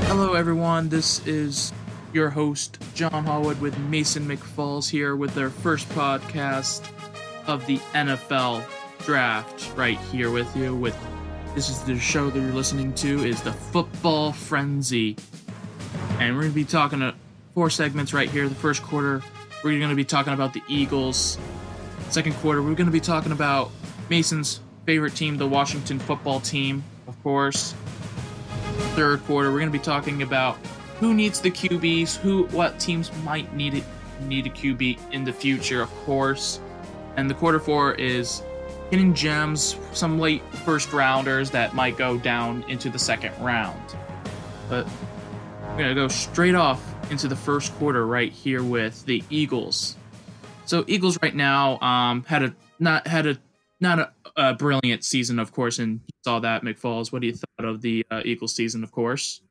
Hello, everyone. This is your host, John Hallwood, with Mason McFalls here with their first podcast of the NFL Draft. Right here with you. This is the show that you're listening to is the Football Frenzy, and we're going to be talking 4 segments right here. The first quarter, we're going to be talking about the Eagles. Second quarter, we're going to be talking about Mason's favorite team, the Washington Football Team, of course. Third quarter, we're going to be talking about who needs the QBs, what teams might need a QB in the future, of course. And the quarter 4 is hitting gems, some late first rounders that might go down into the second round. But we're going to go straight off into the first quarter right here with the Eagles. So Eagles right now had not a brilliant season, of course, and you saw that, McFalls. What do you thought of the Eagles season, of course?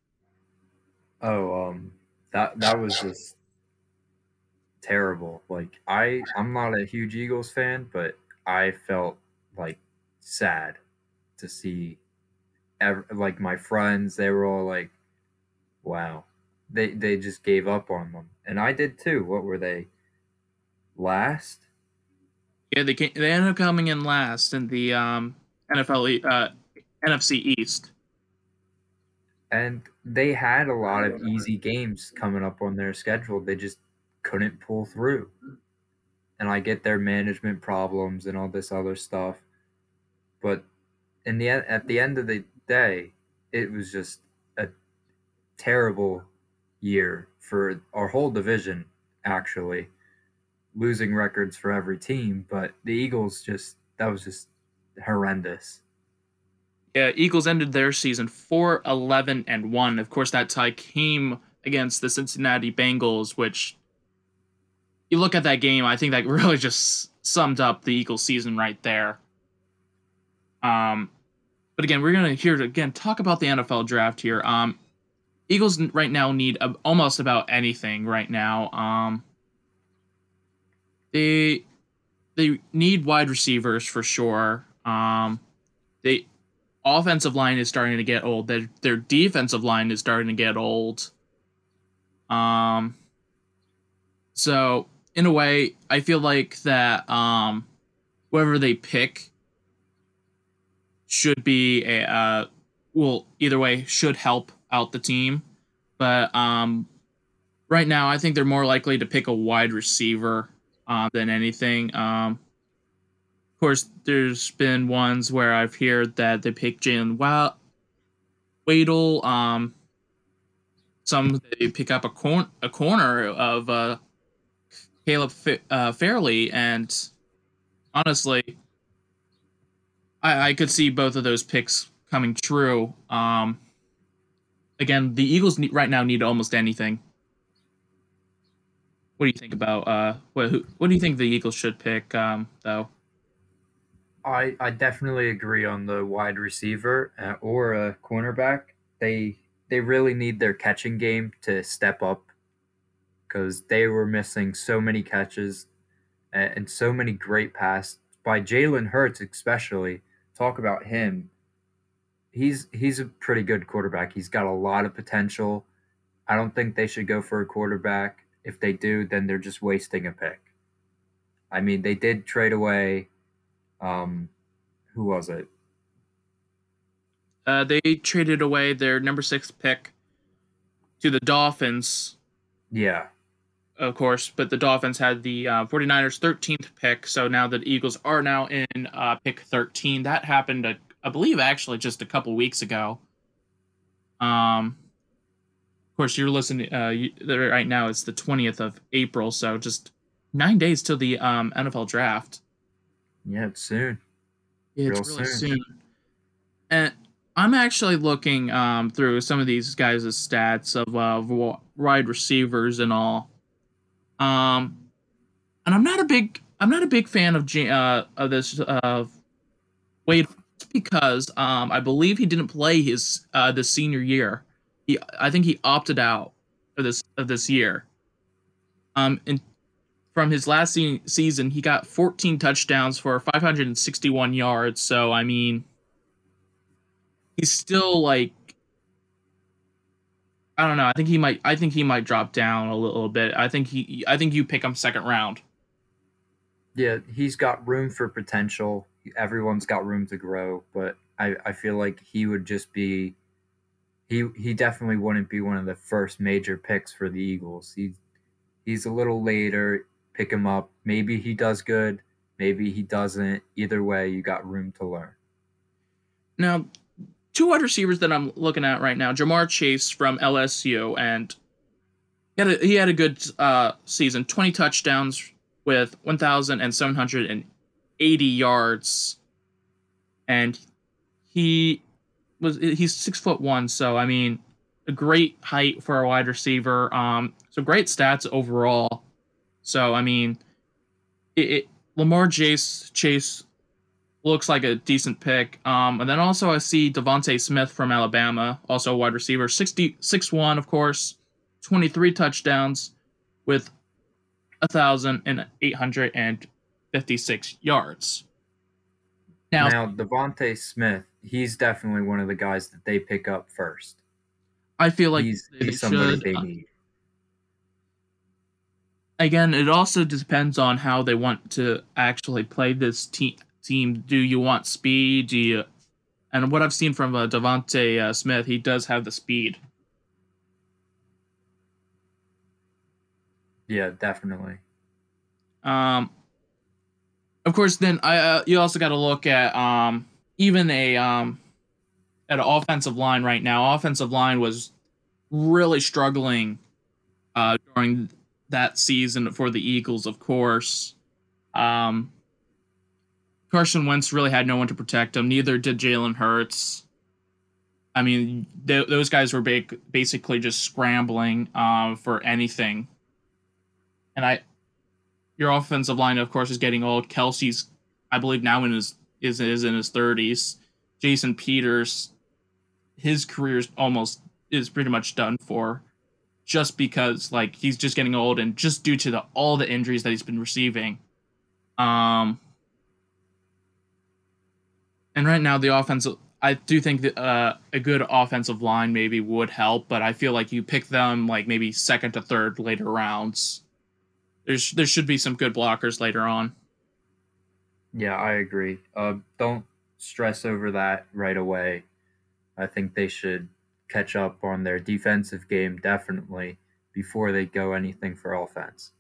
That was just terrible. Like I'm not a huge Eagles fan, but I felt like sad to see like my friends. They were all like, "Wow," they just gave up on them, and I did too. What were they last? Yeah, they ended up coming in last in the NFC East. And they had a lot of easy games coming up on their schedule. They just couldn't pull through. And I get their management problems and all this other stuff, but at the end of the day, it was just a terrible year for our whole division. Actually, losing records for every team, but the Eagles that was just horrendous. Yeah, Eagles ended their season 4-11-1. Of course, that tie came against the Cincinnati Bengals, which you look at that game, I think that really just summed up the Eagles season right there. But again, we're gonna talk about the NFL draft here. Eagles right now need almost about anything right now. They need wide receivers for sure. They offensive line is starting to get old. Their defensive line is starting to get old. So in a way, I feel like that whoever they pick should be either way should help out the team. But right now, I think they're more likely to pick a wide receiver than anything. Of course, there's been ones where I've heard that they pick Jalen Waddle. Some they pick up a corner of Caleb Fairley, and honestly, I could see both of those picks coming true. Again, the Eagles right now need almost anything. What do you think about what do you think the Eagles should pick though? I definitely agree on the wide receiver or a cornerback. They really need their catching game to step up because they were missing so many catches and so many great passes by Jalen Hurts, especially. Talk about him. He's a pretty good quarterback. He's got a lot of potential. I don't think they should go for a quarterback. If they do, then they're just wasting a pick. I mean, they did trade away. Who was it? They traded away their number 6 pick to the Dolphins. Yeah. Of course, but the Dolphins had the 49ers 13th pick, so now the Eagles are now in pick 13. That happened, I believe, actually just a couple weeks ago. Of course, you're listening right now. It's the 20th of April, so just 9 days till the NFL draft. Yeah, it's soon. Yeah, it's really soon. And I'm actually looking through some of these guys' stats of wide receivers and all. And I'm not a big fan of this Wade because I believe he didn't play his this senior year. I think he opted out of this year. And from his last season, he got 14 touchdowns for 561 yards. So I mean, he's still like I don't know. I think he might drop down a little bit. I think you pick him second round. Yeah, he's got room for potential. Everyone's got room to grow, but I feel like he would just be he definitely wouldn't be one of the first major picks for the Eagles. He's a little later. Pick him up. Maybe he does good. Maybe he doesn't. Either way, you got room to learn. Now, two wide receivers that I'm looking at right now: Jamar Chase from LSU, and he had a good season, 20 touchdowns with 1,780 yards, and he's 6'1", so I mean, a great height for a wide receiver. So great stats overall. So I mean, Lamar Chase looks like a decent pick. And then also I see Devontae Smith from Alabama, also a wide receiver, 6'1", of course, 23 touchdowns with 1,856 yards. Now Devontae Smith, he's definitely one of the guys that they pick up first. I feel like he's somebody they need. Again, it also depends on how they want to actually play this team. Do you want speed? Do you? And what I've seen from Devontae Smith, he does have the speed. Yeah, definitely. Of course, then you also got to look at even at an offensive line right now. Offensive line was really struggling during that season for the Eagles, of course. Carson Wentz really had no one to protect him. Neither did Jalen Hurts. I mean, those guys were basically just scrambling for anything. And your offensive line, of course, is getting old. Kelsey's, I believe, now in his is in his 30s. Jason Peters, his career is pretty much done for, just because like he's just getting old and just due to all the injuries that he's been receiving. And right now the offensive, I do think that a good offensive line maybe would help, but I feel like you pick them like maybe second to third later rounds. There should be some good blockers later on. Yeah, I agree. Don't stress over that right away. I think they should catch up on their defensive game definitely before they go anything for offense.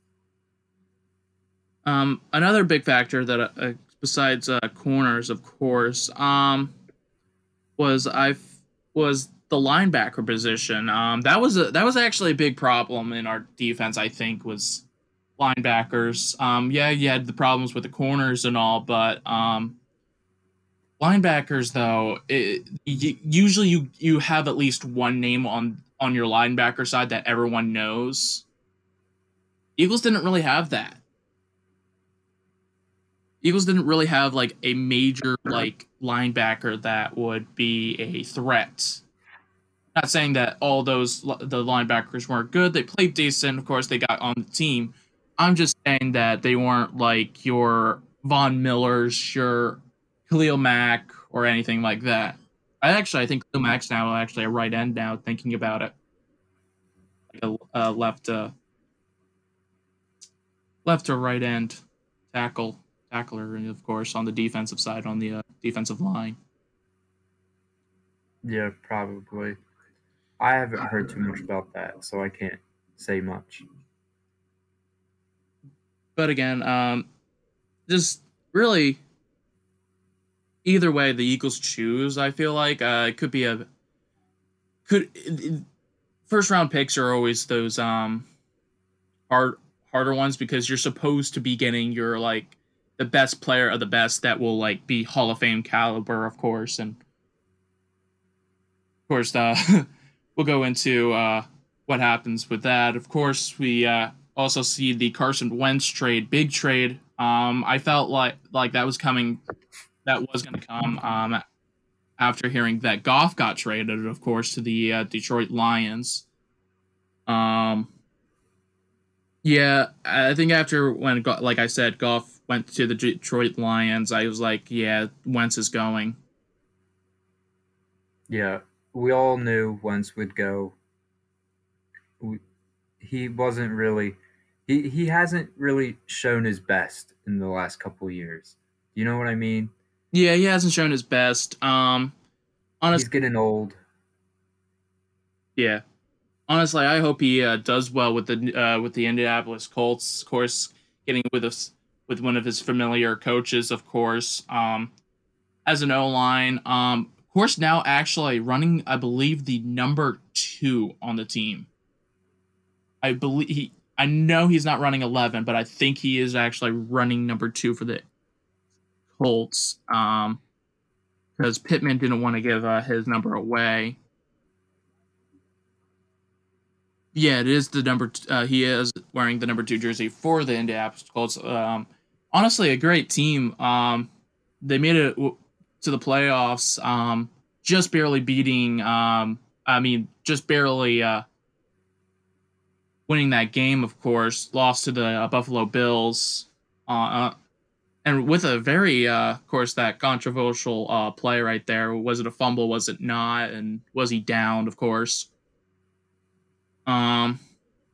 Another big factor that besides corners, of course, was the linebacker position. That was actually a big problem in our defense. I think was linebackers. Yeah, you had the problems with the corners and all, but linebackers though, usually you have at least one name on your linebacker side that everyone knows. Eagles didn't really have that. Eagles didn't really have like a major like linebacker that would be a threat. Not saying that all the linebackers weren't good. They played decent. Of course, they got on the team. I'm just saying that they weren't like your Von Millers, your Khalil Mack, or anything like that. I think Khalil Mack's now actually a right end now. Thinking about it, like a left to right end tackler, and of course on the defensive side on the defensive line. Yeah, probably. I haven't heard too much about that, so I can't say much. But again, just really either way the Eagles choose, I feel like it could be first round picks are always those harder ones because you're supposed to be getting your like the best player of the best that will like be Hall of Fame caliber, of course, and of course we'll go into what happens with that. Of course, we also see the Carson Wentz trade, big trade. I felt like that was coming, that was going to come after hearing that Goff got traded, of course, to the Detroit Lions. Yeah, I think after when, like I said, Goff went to the Detroit Lions, I was like, yeah, Wentz is going. Yeah, we all knew Wentz would go. he wasn't really he hasn't really shown his best in the last couple years. You know what I mean? Yeah, he hasn't shown his best. He's Honestly, getting old. yeah. Honestly, I hope he does well with the Indianapolis Colts. Of course, getting with us with one of his familiar coaches, of course. As an O line, of course, now actually running, I believe, the number 2 on the team. I believe he. I know he's not running 11, but I think he is actually running number 2 for the Colts. Because Pittman didn't want to give his number away. Yeah, it is the number. He is wearing the number 2 jersey for the Indianapolis Colts. Honestly, a great team. They made it to the playoffs. Just barely beating. Just barely winning that game. Of course, lost to the Buffalo Bills. And with a very, of course, that controversial play right there. Was it a fumble? Was it not? And was he downed? Of course. Of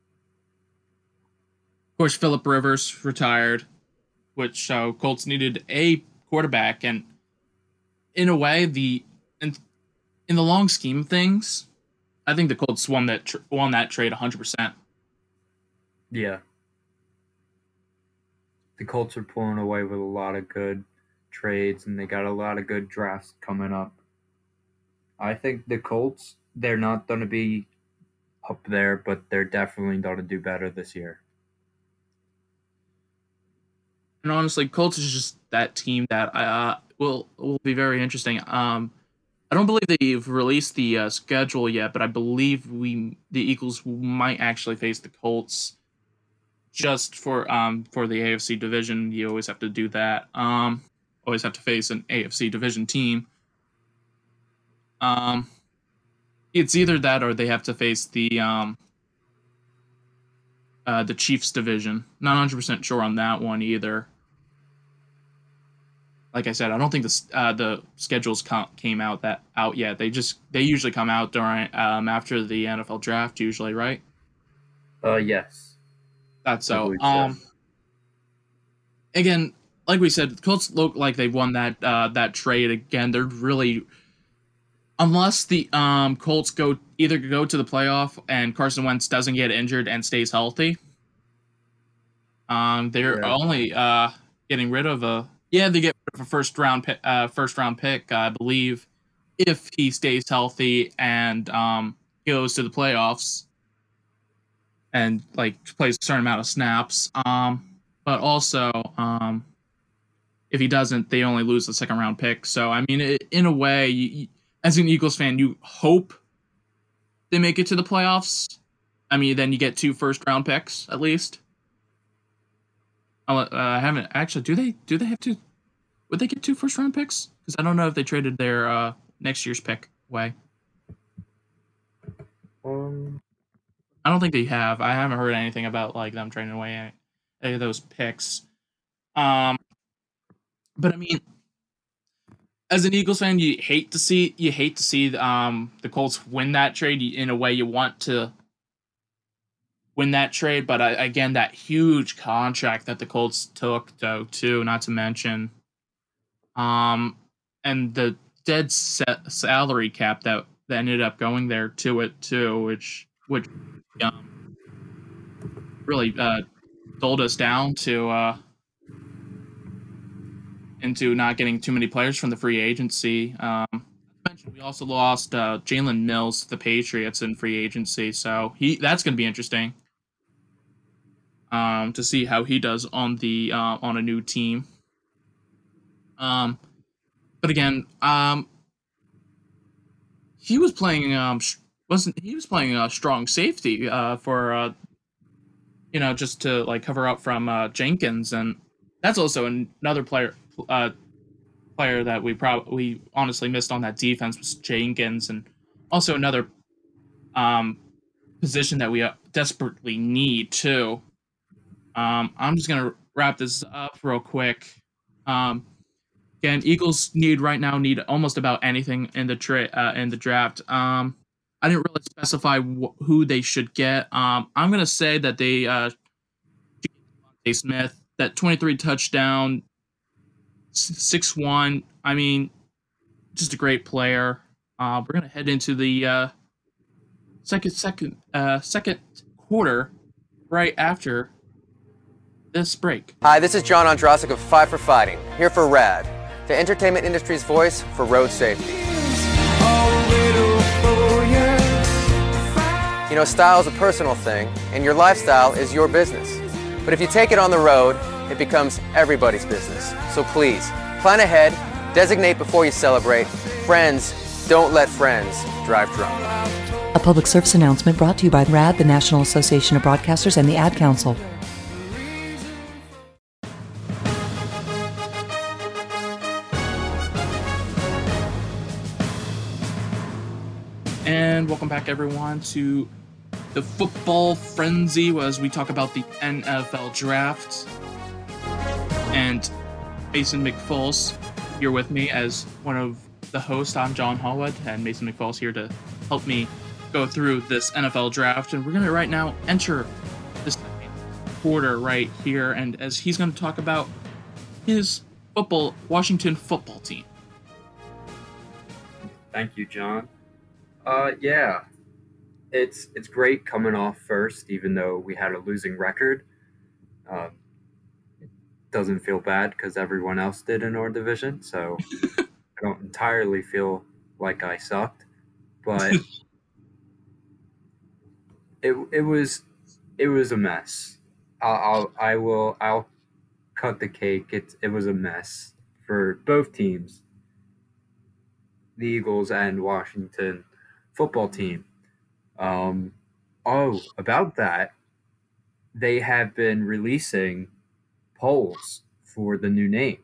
course, Philip Rivers retired, which Colts needed a quarterback, and in a way, in the long scheme of things, I think the Colts won that trade 100%. Yeah. The Colts are pulling away with a lot of good trades, and they got a lot of good drafts coming up. I think the Colts, they're not going to be up there, but they're definitely going to do better this year. And honestly, Colts is just that team that will be very interesting. I don't believe they've released the schedule yet, but I believe the Eagles might actually face the Colts just for the AFC division. You always have to do that. Always have to face an AFC division team. It's either that or they have to face the Chiefs division. Not 100% sure on that one either. Like I said, I don't think the schedules came out yet. They usually come out during after the NFL draft, usually, right? Yes. That's so. Again, like we said, the Colts look like they won that trade again. They're really, unless the Colts either go to the playoff and Carson Wentz doesn't get injured and stays healthy. They're only getting rid of they get rid of a first round pick, I believe, if he stays healthy and goes to the playoffs and like plays a certain amount of snaps. But also, if he doesn't, they only lose the second round pick. So I mean, in a way, as an Eagles fan, you hope they make it to the playoffs. I mean, then you get 2 first round picks at least. I haven't actually. Do they have to? Would they get 2 first round picks? Because I don't know if they traded their next year's pick away. I don't think they have. I haven't heard anything about like them trading away any of those picks. But I mean, as an Eagles fan, you hate to see the Colts win that trade. In a way, you want to win that trade, but again, that huge contract that the Colts took, though, too, not to mention, and the dead set salary cap that ended up going there to it too, which really sold us down to into not getting too many players from the free agency. We also lost Jalen Mills to the Patriots in free agency, so that's going to be interesting to see how he does on a new team. But again, he was playing strong safety for just to like cover up from Jenkins, and that's also another player that we honestly missed on that defense was Jenkins, and also another position that we desperately need too. I'm just gonna wrap this up real quick. Again, Eagles need almost about anything in the draft. I didn't really specify who they should get. I'm gonna say that they DeVonta Smith, that 23 touchdown, 6'1". I mean, just a great player. We're gonna head into the second quarter right after this break. Hi, this is John Ondrasik of Five for Fighting, here for RAD, the entertainment industry's voice for road safety. You know, style is a personal thing, and your lifestyle is your business. But if you take it on the road, it becomes everybody's business. So please, plan ahead, designate before you celebrate. Friends, don't let friends drive drunk. A public service announcement brought to you by RAD, the National Association of Broadcasters, and the Ad Council. And welcome back, everyone, to the Football Frenzy as we talk about the NFL Draft. And Mason McFalls here with me as one of the hosts. I'm John Hallwood, and Mason McFalls here to help me go through this NFL Draft. And we're going to right now enter this quarter right here, and as he's going to talk about his Washington football team. Thank you, John. Yeah, it's great coming off first, even though we had a losing record. It doesn't feel bad because everyone else did in our division, so I don't entirely feel like I sucked, but it was a mess. I'll cut the cake. It was a mess for both teams, the Eagles and Washington football team. About that, they have been releasing polls for the new name.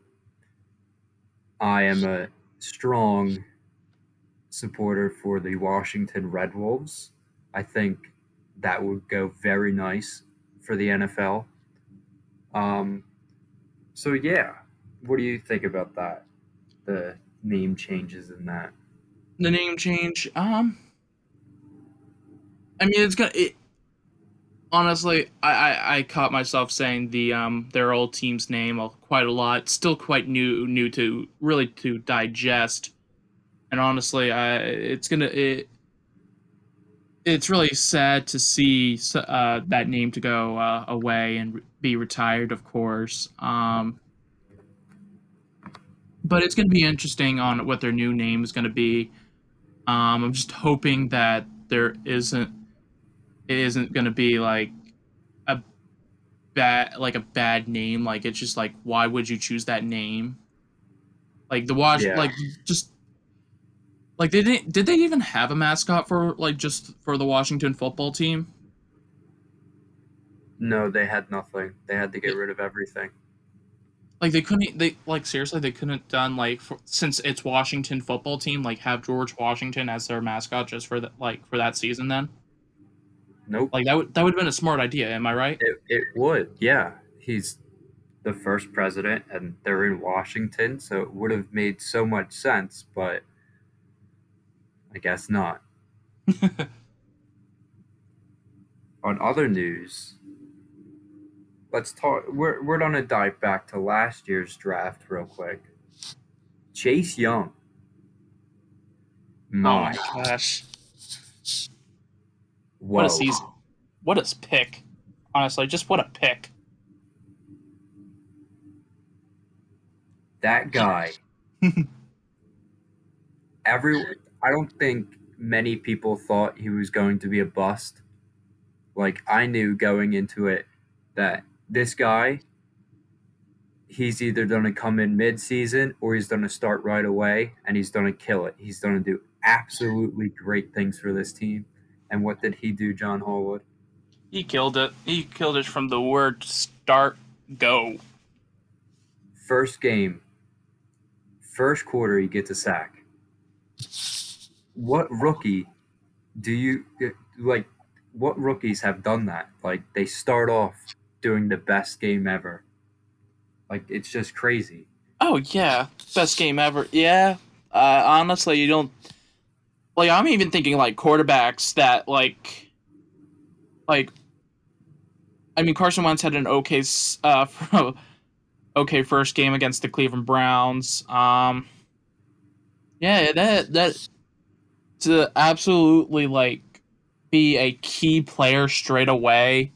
I am a strong supporter for the Washington Red Wolves. I think that would go very nice for the NFL. So yeah, what do you think about that? The name changes in that. The name change, I mean, it's gonna. Honestly, I caught myself saying their old team's name quite a lot. Still quite new to really to digest, and honestly, it's really sad to see that name to go away and be retired, of course. But it's gonna be interesting on what their new name is gonna be. I'm just hoping that it isn't gonna be like a bad name. Like, it's just like, why would you choose that name? Like just like did they even have a mascot for just for the Washington football team? No, they had nothing. They had to get rid of everything. Like, seriously, they couldn't done since it's Washington football team, like, have George Washington as their mascot just for for that season then? Nope. Like, that would have been a smart idea, am I right? It would, yeah. He's the first president, and they're in Washington, so it would have made so much sense, but I guess not. On other news, let's talk. We're gonna dive back to last year's draft real quick. Chase Young. Oh my gosh. Whoa. What a season. What a pick. Honestly, just what a pick. That guy. I don't think many people thought he was going to be a bust. Like, I knew going into it that this guy, he's either going to come in mid-season or he's going to start right away, and he's going to kill it. He's going to do absolutely great things for this team. And what did he do, John Hallwood? He killed it. He killed it from the word start, go. First game, first quarter, he gets a sack. What rookie what rookies have done that? Like, they start off doing the best game ever. Like, it's just crazy. Oh, yeah. Best game ever. Yeah. Honestly, you don't... like I'm even thinking like quarterbacks that like I mean Carson Wentz had an okay first game against the Cleveland Browns. Yeah, that to absolutely like be a key player straight away.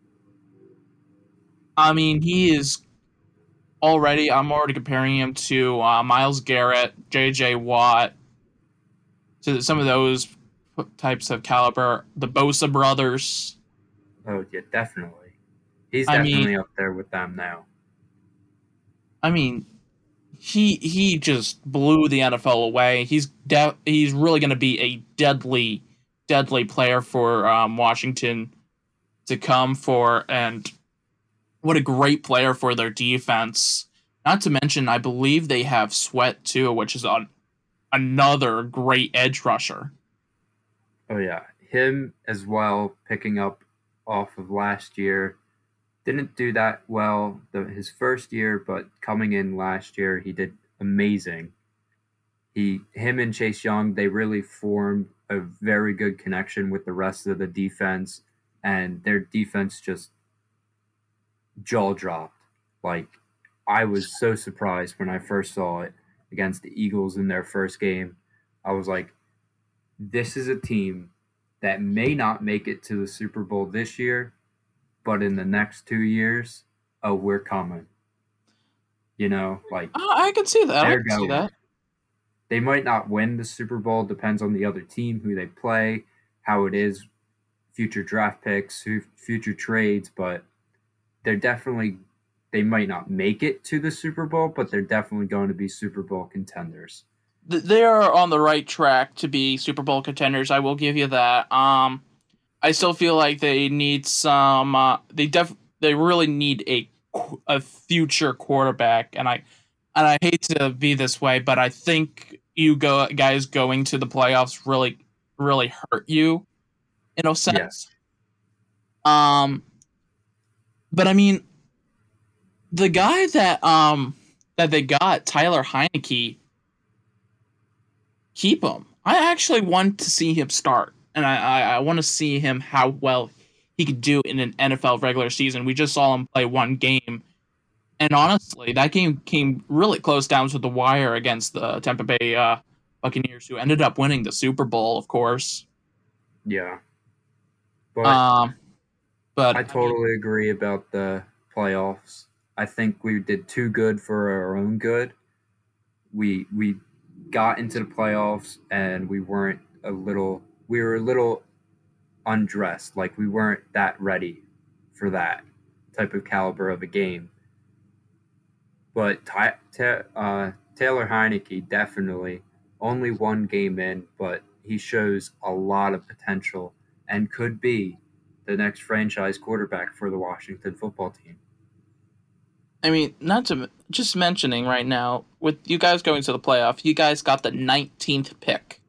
I mean, I'm already comparing him to Miles Garrett, J.J. Watt, to some of those types of caliber. The Bosa brothers. Oh yeah, definitely. He's I mean, definitely up there with them now. I mean, he just blew the NFL away. He's really going to be a deadly player for Washington to come for, and what a great player for their defense. Not to mention, I believe they have Sweat too, which is another great edge rusher. Oh yeah, him as well. Picking up off of last year, didn't do that well his first year, but coming in last year, he did amazing. Him and Chase Young, they really formed a very good connection with the rest of the defense, and their defense just jaw dropped. Like I was so surprised when I first saw it against the Eagles in their first game. I was like, this is a team that may not make it to the Super Bowl this year, but in the next 2 years, oh, we're coming. Like I can see that. I they're can see going. that. They might not win the Super Bowl, depends on the other team, who they play, how it is, future draft picks, future trades, but they're definitely they might not make it to the Super Bowl, but they're definitely going to be Super Bowl contenders. They are on the right track to be Super Bowl contenders. I will give you that. I still feel like they need some. They really need a future quarterback, and I hate to be this way, but I think guys going to the playoffs really hurt you in a Yes. sense. Um, but I mean, the guy that they got, Tyler Heineke, keep him. I actually want to see him start, and I want to see him how well he could do in an NFL regular season. We just saw him play one game, and honestly, that game came really close down to the wire against the Tampa Bay Buccaneers, who ended up winning the Super Bowl, of course. Yeah. But Um, but I I mean, totally agree about the playoffs. I think we did too good for our own good. We got into the playoffs and we were a little undressed. Like we weren't that ready for that type of caliber of a game. But Taylor Heineke definitely only one game in, but he shows a lot of potential and could be the next franchise quarterback for the Washington football team. I mean, not to just mentioning right now with you guys going to the playoff, you guys got the 19th pick,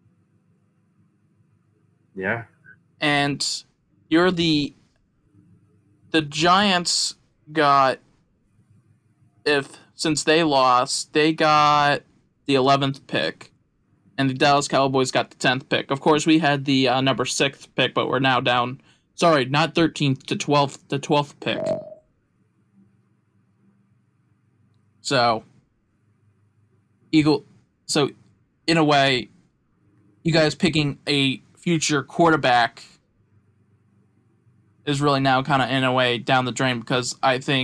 Yeah. and you're the Giants got if since they lost, they got the 11th pick, and the Dallas Cowboys got the 10th pick. Of course, we had the number 6th pick, but we're now down. Sorry, not 13th to 12th, the 12th pick. So, Eagle. So, in a way, you guys picking a future quarterback is really now kind of in a way down the drain because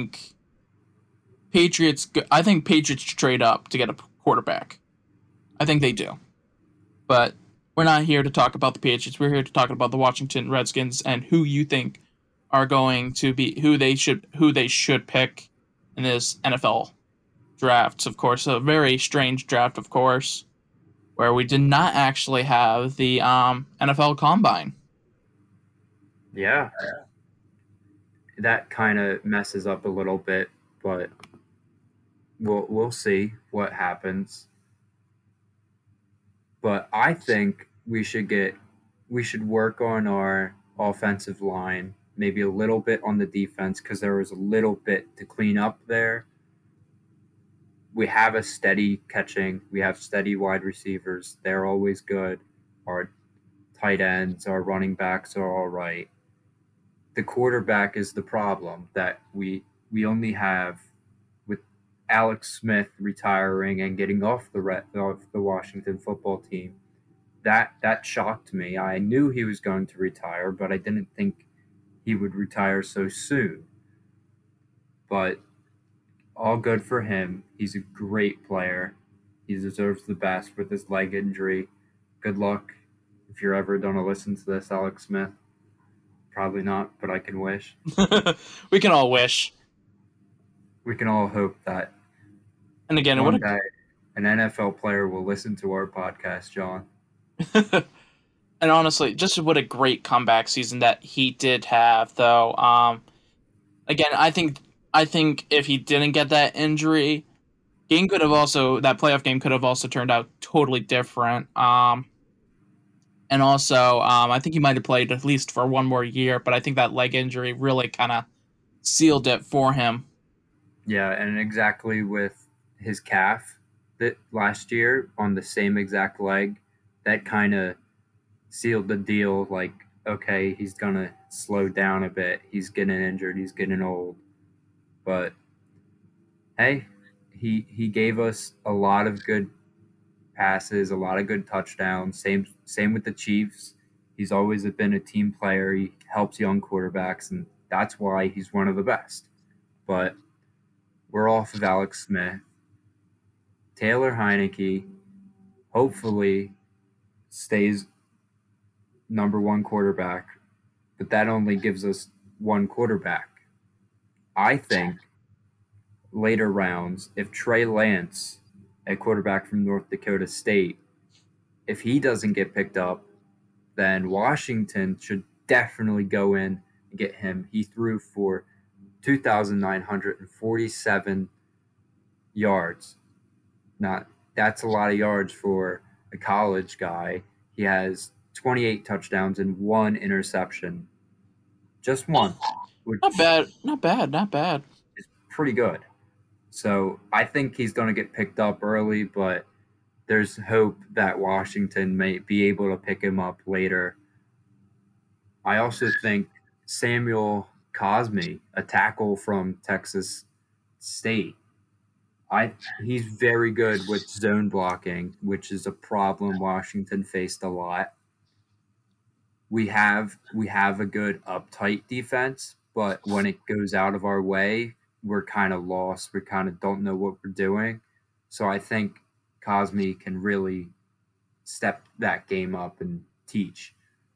I think Patriots trade up to get a quarterback. I think they do. But we're not here to talk about the Patriots. We're here to talk about the Washington Redskins and who you think are going to be who they should pick in this NFL draft. Of course, a very strange draft, of course, where we did not actually have the NFL Combine. Yeah. That kind of messes up a little bit, but we'll see what happens. But I think we should work on our offensive line, maybe a little bit on the defense because there was a little bit to clean up there. We have a steady catching, we have steady wide receivers. They're always good. Our tight ends, our running backs are all right. The quarterback is the problem that we only have with Alex Smith retiring and getting off off the Washington football team. That shocked me. I knew he was going to retire, but I didn't think he would retire so soon. But all good for him. He's a great player. He deserves the best with his leg injury. Good luck if you're ever going to listen to this, Alex Smith. Probably not, but I can wish. We can all wish. We can all hope that And again, one day an NFL player will listen to our podcast, John. And honestly, just what a great comeback season that he did have, though. Again, I think if he didn't get that injury, that playoff game could have also turned out totally different. And also, I think he might have played at least for one more year, but I think that leg injury really kind of sealed it for him. Yeah, and exactly with his calf that last year on the same exact leg, that kind of sealed the deal. Like, okay, he's gonna slow down a bit. He's getting injured. He's getting old. But hey, he gave us a lot of good passes, a lot of good touchdowns. Same with the Chiefs. He's always been a team player. He helps young quarterbacks, and that's why he's one of the best. But we're off of Alex Smith. Taylor Heineke hopefully stays number one quarterback, but that only gives us one quarterback. I think later rounds, if Trey Lance, a quarterback from North Dakota State, if he doesn't get picked up, then Washington should definitely go in and get him. He threw for 2,947 yards. Not that's a lot of yards for a college guy. He has 28 touchdowns and one interception. Just one. Not bad. Not bad. Is pretty good. So I think he's going to get picked up early, but there's hope that Washington may be able to pick him up later. I also think Samuel Cosme, a tackle from Texas State, he's very good with zone blocking, which is a problem Washington faced a lot. We have a good uptight defense, but when it goes out of our way, we're kind of lost. We kind of don't know what we're doing. So I think Cosme can really step that game up and teach.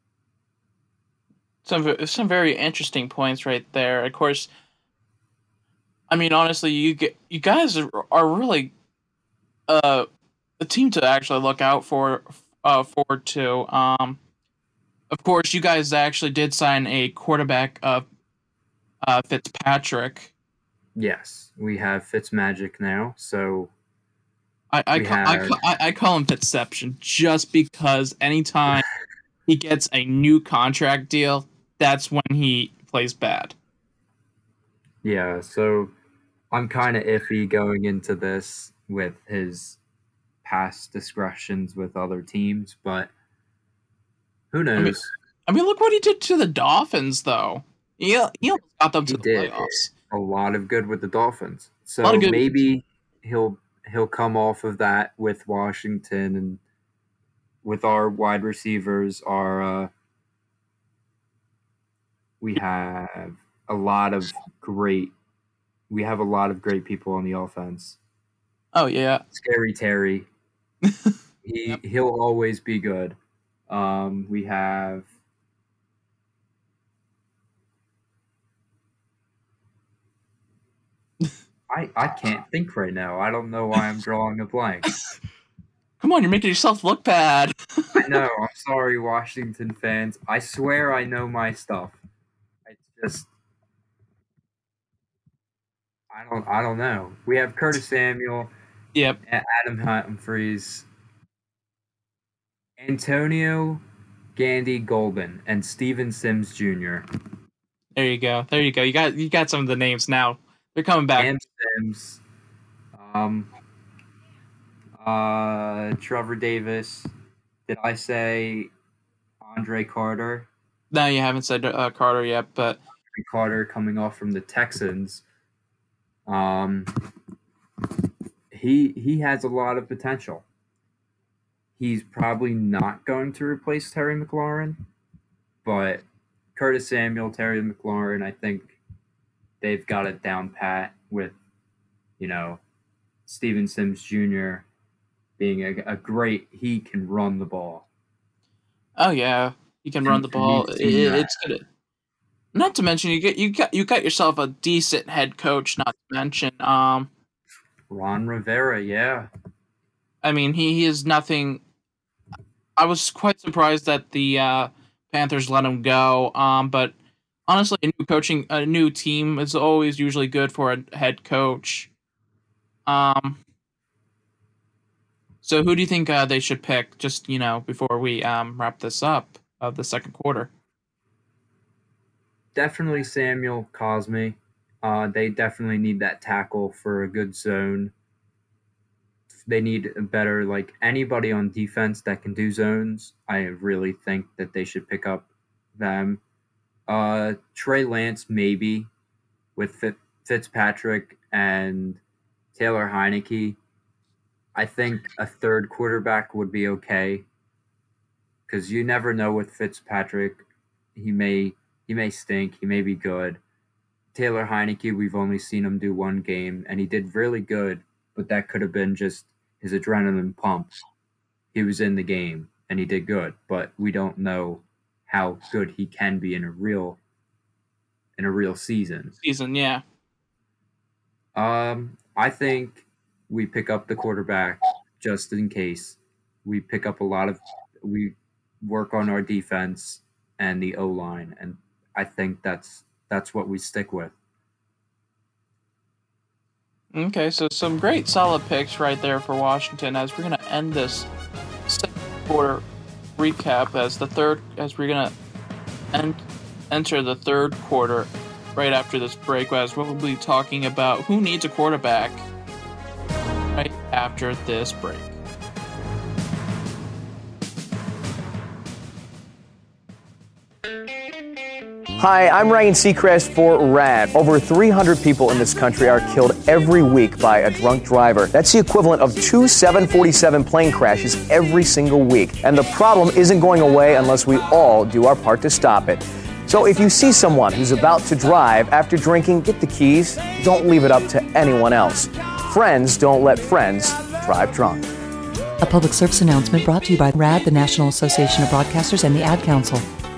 Some very interesting points right there. Of course, I mean, honestly, you guys are really a team to actually look out forward to. Of course, you guys actually did sign a quarterback, Fitzpatrick. Yes, we have Fitzmagic now, so I call him Fitzception just because anytime he gets a new contract deal, that's when he plays bad. Yeah, so I'm kind of iffy going into this with his past discretions with other teams, but who knows? I mean, look what he did to the Dolphins, though. He almost got them to the playoffs. A lot of good with the Dolphins. So maybe he'll come off of that with Washington and with our wide receivers. We have a lot of great people on the offense. Oh yeah, Scary Terry. He'll always be good. We have. I can't think right now. I don't know why I'm drawing a blank. Come on, you're making yourself look bad. I know. I'm sorry, Washington fans. I swear I know my stuff. It's just I don't know. We have Curtis Samuel. Yep. Adam Humphries, Antonio Gandy Golden, and Steven Sims Jr. There you go. You got some of the names now. They're coming back. Cam Sims, Trevor Davis, Did I say Andre Carter? No, you haven't said Carter yet, but Andre Carter coming off from the Texans. He has a lot of potential. He's probably not going to replace Terry McLaurin, but Curtis Samuel, Terry McLaurin, I think they've got it down pat with, Steven Sims Jr. being a great, he can run the ball. oh yeah, he can run the ball. we've seen that. It's good. Not to mention you got yourself a decent head coach. Not to mention, Ron Rivera, yeah. I mean he is nothing. I was quite surprised that the Panthers let him go. But honestly, a new team is always usually good for a head coach. So who do you think they should pick? Just before we wrap this up of the second quarter. Definitely Samuel Cosme. They definitely need that tackle for a good zone. They need a better, anybody on defense that can do zones. I really think that they should pick up them. Trey Lance, maybe, with Fitzpatrick and Taylor Heineke. I think a third quarterback would be okay, because you never know with Fitzpatrick. He may stink. He may be good. Taylor Heineke, we've only seen him do one game, and he did really good, but that could have been just his adrenaline pump. He was in the game, and he did good, but we don't know how good he can be in a real season. Yeah. I think we pick up the quarterback just in case. We pick up we work on our defense and the O-line, and I think that's what we stick with. Okay, so some great solid picks right there for Washington as we're going to end this second quarter recap as we're going to enter the third quarter right after this break, as we'll be talking about who needs a quarterback right after this break. Hi, I'm Ryan Seacrest for RAD. Over 300 people in this country are killed every week by a drunk driver. That's the equivalent of 2 747 plane crashes every single week. And the problem isn't going away unless we all do our part to stop it. So if you see someone who's about to drive after drinking, get the keys. Don't leave it up to anyone else. Friends don't let friends drive drunk. A public service announcement brought to you by RAD, the National Association of Broadcasters, and the Ad Council.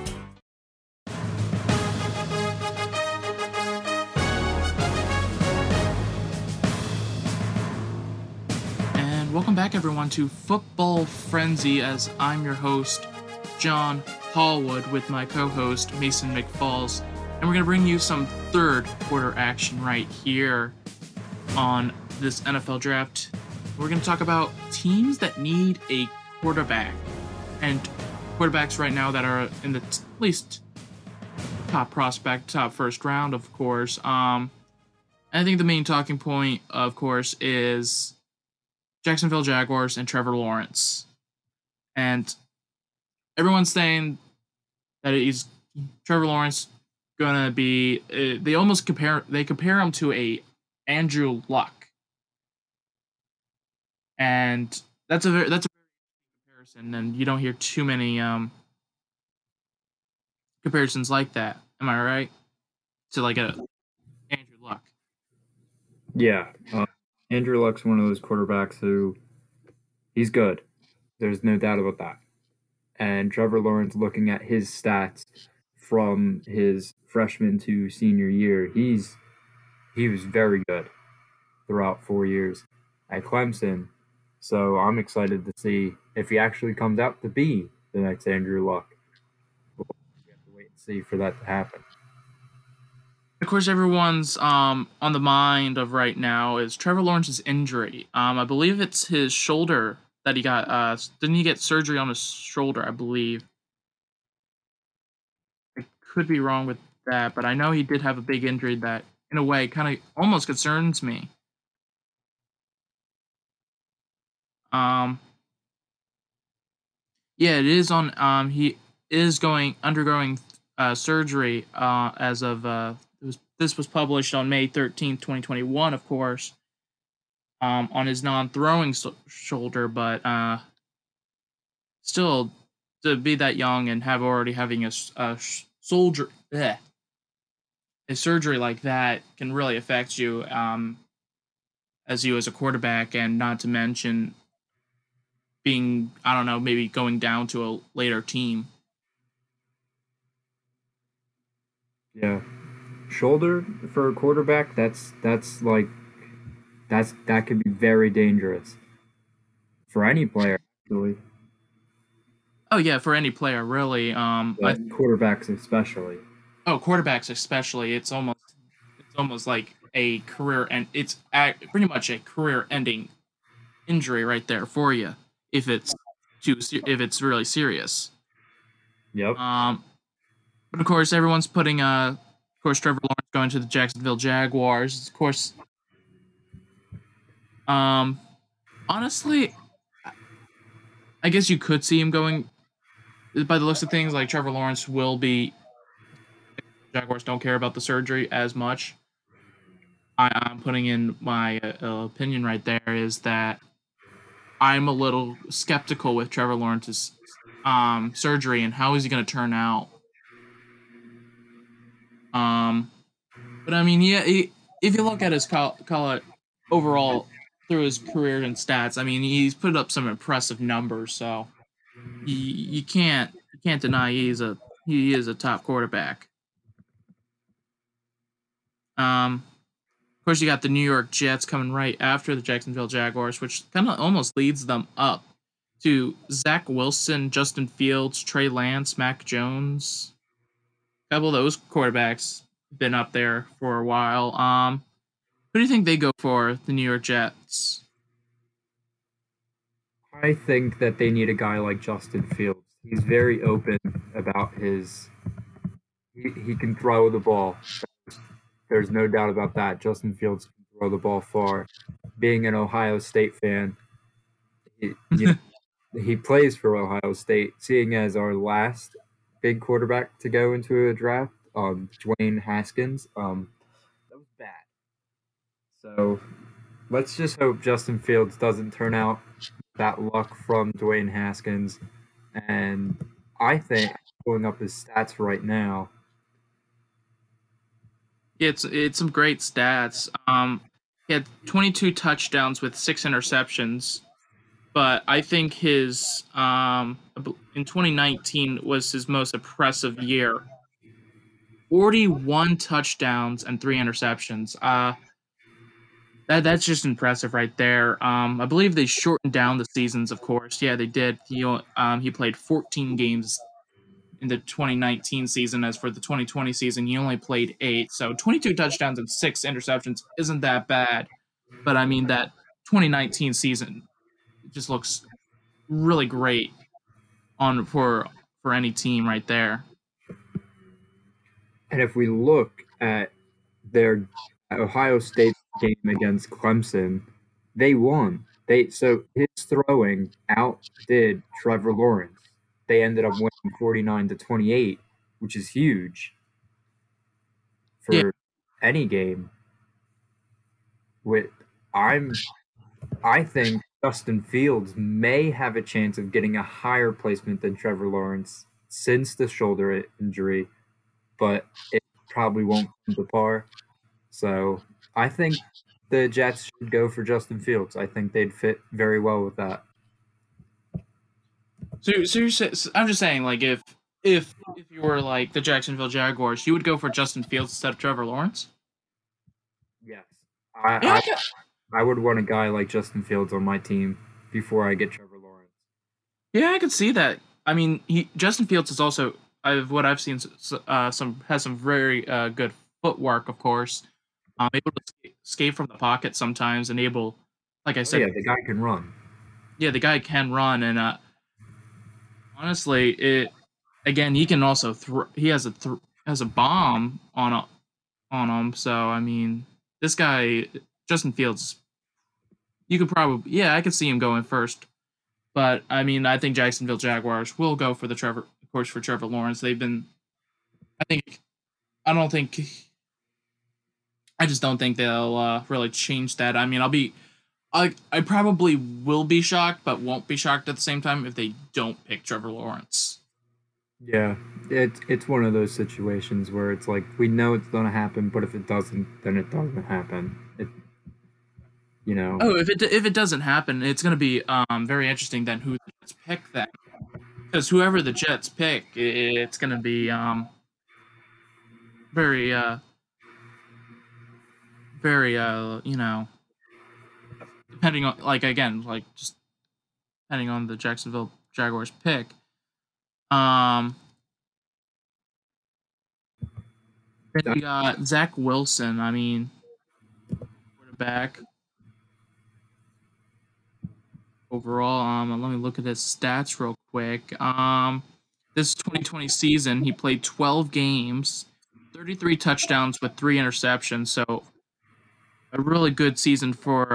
Welcome back, everyone, to Football Frenzy, as I'm your host, John Hallwood, with my co-host, Mason McFalls, and we're going to bring you some third quarter action right here on this NFL draft. We're going to talk about teams that need a quarterback, and quarterbacks right now that are in the at least top prospect, top first round, of course. And I think the main talking point, of course, is Jacksonville Jaguars and Trevor Lawrence. And everyone's saying that Trevor Lawrence gonna be they compare him to a Andrew Luck. And that's a very comparison, and you don't hear too many comparisons like that. Am I right? To like a Andrew Luck. Yeah. Andrew Luck's one of those quarterbacks who he's good. There's no doubt about that. And Trevor Lawrence, looking at his stats from his freshman to senior year, he was very good throughout 4 years at Clemson. So I'm excited to see if he actually comes out to be the next Andrew Luck. We have to wait and see for that to happen. Of course, everyone's on the mind of right now is Trevor Lawrence's injury. I believe it's his shoulder that he got. Didn't he get surgery on his shoulder, I believe? I could be wrong with that, but I know he did have a big injury that, in a way, kind of almost concerns me. Yeah, it is on. He is undergoing surgery. As of this was published on May 13th, 2021. Of course, on his non-throwing shoulder, but still, to be that young and have already having a surgery like that can really affect you, as you as a quarterback, and not to mention being, I don't know, maybe going down to a later team. Yeah, shoulder for a quarterback. That could be very dangerous for any player, actually, Oh yeah, for any player really. but quarterbacks especially. Quarterbacks especially. It's almost like a career, and pretty much a career-ending injury right there for you if it's really serious. Yep. But of course, everyone's putting of course Trevor Lawrence going to the Jacksonville Jaguars. Of course, um, honestly, I guess you could see him going. By the looks of things, like Trevor Lawrence will be. Jaguars don't care about the surgery as much. I'm putting in my opinion right there is that I'm a little skeptical with Trevor Lawrence's surgery and how is he going to turn out. Um, but I mean, yeah, if you look at his call it overall through his career and stats, I mean, he's put up some impressive numbers. So you can't deny he is a top quarterback. Of course, you got the New York Jets coming right after the Jacksonville Jaguars, which kind of almost leads them up to Zach Wilson, Justin Fields, Trey Lance, Mac Jones. A couple of those quarterbacks been up there for a while. Who do you think they go for, the New York Jets? I think that they need a guy like Justin Fields. He's very open about his. He can throw the ball. There's no doubt about that. Justin Fields can throw the ball far. Being an Ohio State fan, you know, he plays for Ohio State. Seeing as our last big quarterback to go into a draft, Dwayne Haskins, that was bad. So let's just hope Justin Fields doesn't turn out that luck from Dwayne Haskins. And I think pulling up his stats right now. Yeah, it's some great stats. He had 22 touchdowns with 6 interceptions, but I think his in 2019 was his most impressive year. 41 touchdowns and 3 interceptions. That's just impressive right there. I believe they shortened down the seasons, of course. Yeah, they did. He played 14 games in the 2019 season. As for the 2020 season, he only played 8. So 22 touchdowns and 6 interceptions isn't that bad. But I mean, that 2019 season just looks really great on for any team right there. And if we look at their Ohio State game against Clemson, they won. So his throwing outdid Trevor Lawrence. They ended up winning 49-28, which is huge Yeah, for any game. With I'm I think Justin Fields may have a chance of getting a higher placement than Trevor Lawrence since the shoulder injury, but it probably won't come to par. So I think the Jets should go for Justin Fields. I think they'd fit very well with that. I'm just saying, like, if you were like the Jacksonville Jaguars, you would go for Justin Fields instead of Trevor Lawrence. Yes. Yeah, I would want a guy like Justin Fields on my team before I get Trevor Lawrence. yeah, I could see that. I mean, Justin Fields is also, what I've seen, has some very good footwork, of course. Able to escape from the pocket sometimes, and able, like I Oh, yeah, said, the guy can run. yeah, the guy can run, and honestly, he can also he has a bomb on him. So I mean, this guy Justin Fields, you could probably, yeah, I could see him going first But I mean, I think Jacksonville Jaguars will go for Trevor Lawrence. I don't think, I just don't think they'll really change that. I mean, I probably will be shocked, but won't be shocked at the same time if they don't pick Trevor Lawrence. Yeah, it's one of those situations where it's like we know it's gonna happen, but if it doesn't, then it doesn't happen. Oh, if it doesn't happen, it's going to be very interesting then who the Jets pick then, because whoever the Jets pick, it's going to be very very depending on, like, again, like, just depending on the Jacksonville Jaguars pick. Then we got Zach Wilson. I mean, quarterback. Overall, let me look at his stats real quick. This 2020 season, he played 12 games, 33 touchdowns with 3 interceptions. So a really good season for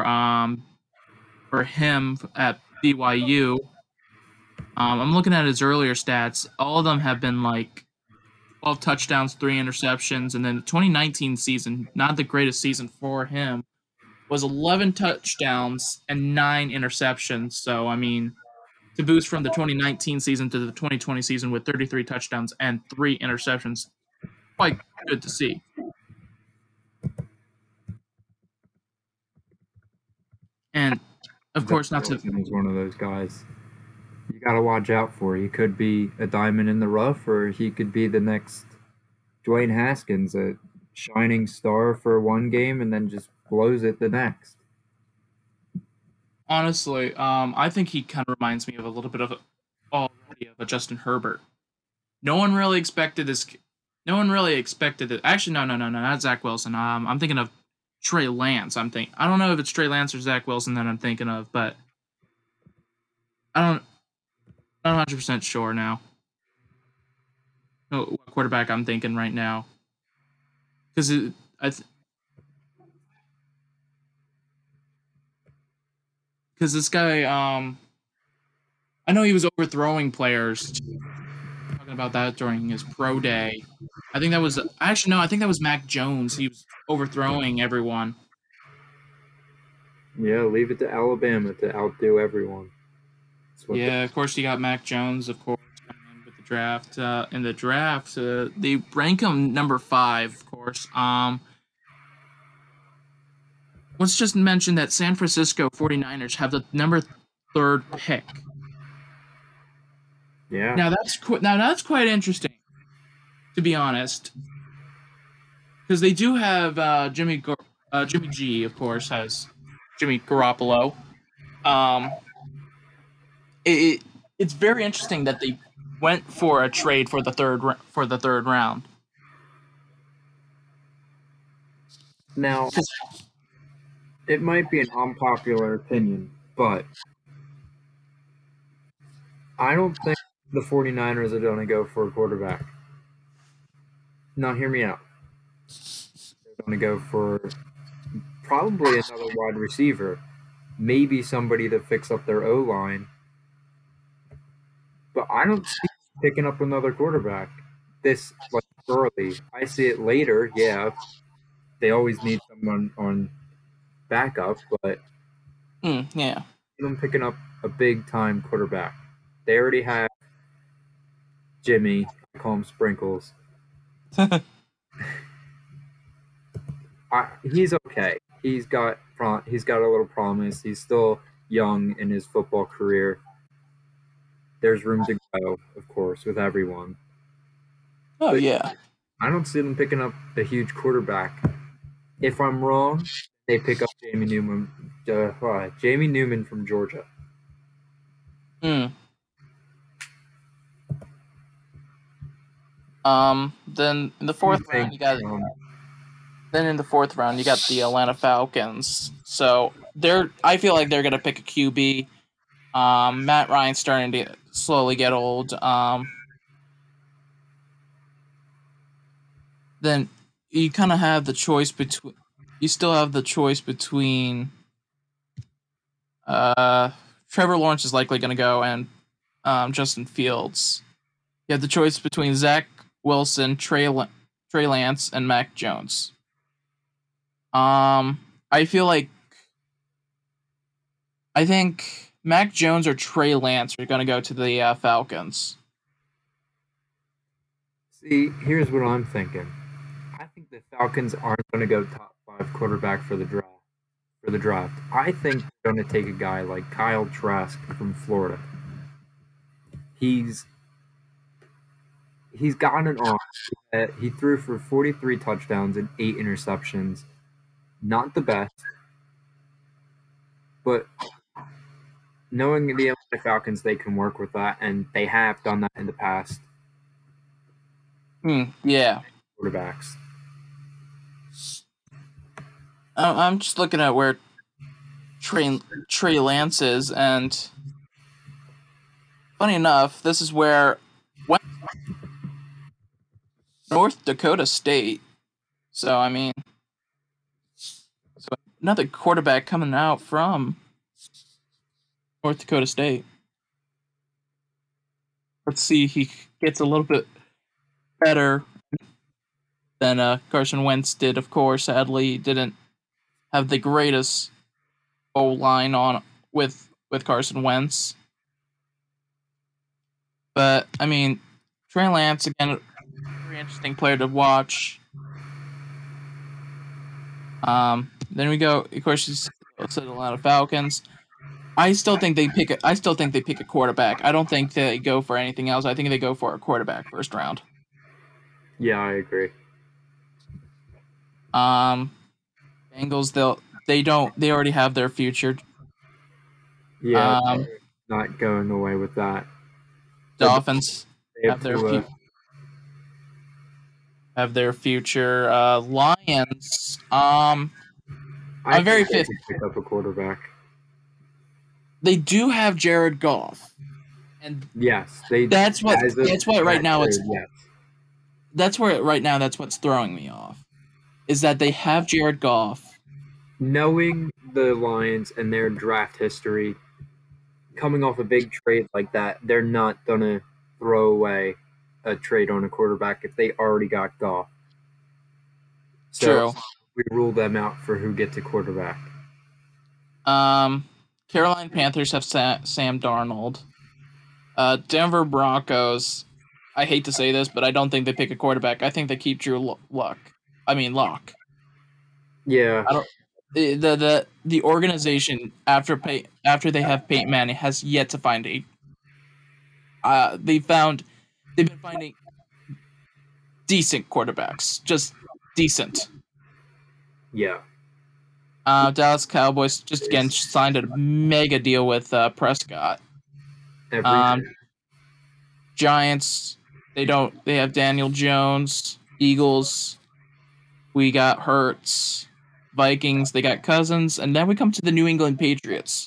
him at BYU. I'm looking at his earlier stats. All of them have been like 12 touchdowns, 3 interceptions, and then the 2019 season, not the greatest season for him, was 11 touchdowns and 9 interceptions. So, I mean, to boost from the 2019 season to the 2020 season with 33 touchdowns and 3 interceptions, quite good to see. And, of course, not to... He's one of those guys you got to watch out for. He could be a diamond in the rough, or he could be the next Dwayne Haskins, a shining star for one game and then just blows it the next. Honestly, I think he kind of reminds me of a little bit of a Justin Herbert. No one really expected this. No one really expected it. Actually, no, not Zach Wilson. I'm thinking of Trey Lance. I don't know if it's Trey Lance or Zach Wilson that I'm thinking of, but I'm not 100% sure now. What quarterback I'm thinking right now? Because this guy, I know he was overthrowing players. Talking about that during his pro day. I think that was Mac Jones. He was overthrowing everyone. Yeah, leave it to Alabama to outdo everyone. Yeah, of course you got Mac Jones, of course, coming in with the draft. In the draft, they rank him number 5, of course. Let's just mention that San Francisco 49ers have the number 3rd pick. Yeah. Now that's quite interesting, to be honest, because they do have Jimmy G, of course, has Jimmy Garoppolo. It's very interesting that they went for a trade for the third round. Now, it might be an unpopular opinion, but I don't think the 49ers are going to go for a quarterback. Now, hear me out. They're going to go for probably another wide receiver, maybe somebody to fix up their O-line. But I don't see picking up another quarterback this early. I see it later, yeah. They always need someone on backup, but yeah. them picking up a big-time quarterback. They already have Jimmy. I call him Sprinkles. He's okay. He's got a little promise. He's still young in his football career. There's room to go, of course, with everyone. Oh, but yeah. I don't see them picking up a huge quarterback. If I'm wrong, they pick up Jamie Newman from Georgia. Then in the 4th round, you got the Atlanta Falcons. So I feel like they're gonna pick a QB. Matt Ryan's starting to slowly get old. Then you kind of have the choice between. You still have the choice between. Trevor Lawrence is likely going to go, and Justin Fields. You have the choice between Zach Wilson, Trey Lance, and Mac Jones. I think Mac Jones or Trey Lance are going to go to the Falcons. See, here's what I'm thinking. I think the Falcons aren't going to go top 5 quarterback for the draft. I think they're going to take a guy like Kyle Trask from Florida. He's gotten an arm. He threw for 43 touchdowns and 8 interceptions. Not the best, but knowing the Atlanta Falcons, they can work with that, and they have done that in the past. Yeah. Quarterbacks. I'm just looking at where Trey Lance is, and funny enough, this is where North Dakota State. So, I mean, another quarterback coming out from North Dakota State. Let's see, he gets a little bit better than Carson Wentz did, of course. Sadly, he didn't have the greatest O-line on with Carson Wentz. But, I mean, Trey Lance, again, a very interesting player to watch. Then we go, of course, you said a lot of Falcons. I still think they pick a quarterback. I don't think they go for anything else. I think they go for a quarterback first round. Yeah, I agree. Bengals, they already have their future. Yeah, not going away with that. Dolphins have their future. Lions, I'm very 50. Pick up a quarterback. They do have Jared Goff, and yes, That's what right now it's what's throwing me off, is that they have Jared Goff. Knowing the Lions and their draft history, coming off a big trade like that, they're not gonna throw away a trade on a quarterback if they already got Goff. So True. We rule them out for who gets a quarterback. Carolina Panthers have Sam Darnold. Denver Broncos, I hate to say this, but I don't think they pick a quarterback. I think they keep Drew Lock. Yeah. The organization after they have Peyton Manning has yet to find they've been finding decent quarterbacks, just decent. Yeah. Dallas Cowboys just again signed a mega deal with Prescott. Giants, they have Daniel Jones. Eagles, we got Hurts. Vikings, they got Cousins, and then we come to the New England Patriots.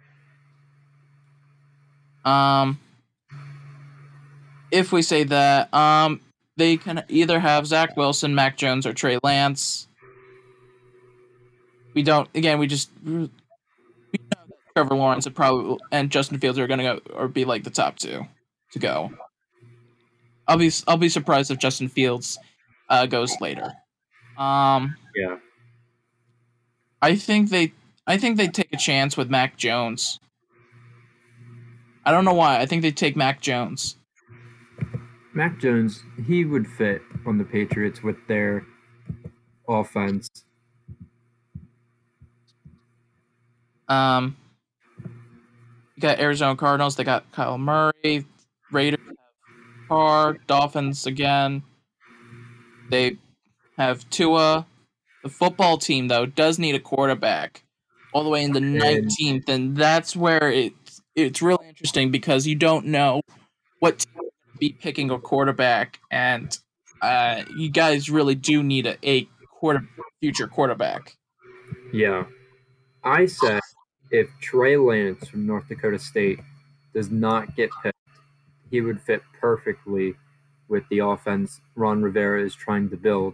If we say that, they can either have Zach Wilson, Mac Jones, or Trey Lance. We know that Trevor Lawrence and Justin Fields are going to go or be like the top two to go. I'll be surprised if Justin Fields goes later. Yeah. I think they take a chance with Mac Jones. I don't know why. I think they take Mac Jones. Mac Jones, he would fit on the Patriots with their offense. You got Arizona Cardinals. They got Kyle Murray. Raiders have Carr. Dolphins again. They have Tua. The football team, though, does need a quarterback all the way in the 19th, and that's where it's really interesting because you don't know what team is going to be picking a quarterback, and you guys really do need a future quarterback. Yeah. I said if Trey Lance from North Dakota State does not get picked, he would fit perfectly with the offense Ron Rivera is trying to build.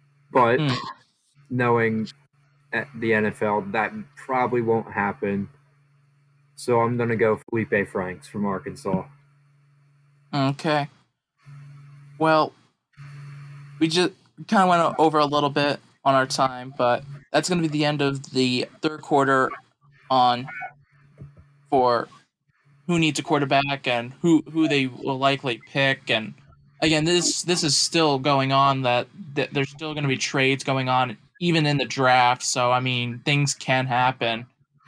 But knowing at the NFL, that probably won't happen. So I'm going to go Felipe Franks from Arkansas. Okay. Well, we just kind of went over a little bit on our time, but that's going to be the end of the third quarter on for who needs a quarterback and who they will likely pick. And again, this is still going on. That there's still going to be trades going on even in the draft. So I mean, things can happen.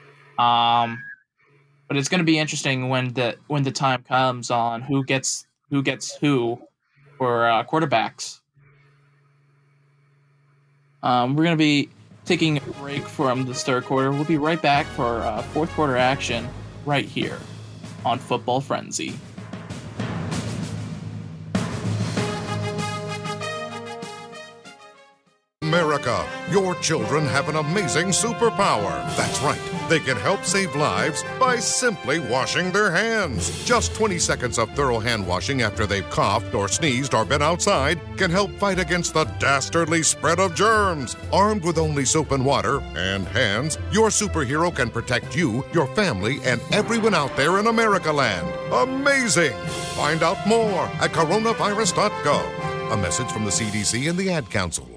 But it's going to be interesting when the time comes on who gets who for quarterbacks. We're going to be taking a break from this third quarter. We'll be right back for fourth quarter action right here on Football Frenzy. America, your children have an amazing superpower. That's right. They can help save lives by simply washing their hands. Just 20 seconds of thorough hand washing after they've coughed or sneezed or been outside can help fight against the dastardly spread of germs. Armed with only soap and water and hands, your superhero can protect you, your family, and everyone out there in America land. Amazing! Find out more at coronavirus.gov. A message from the CDC and the Ad Council.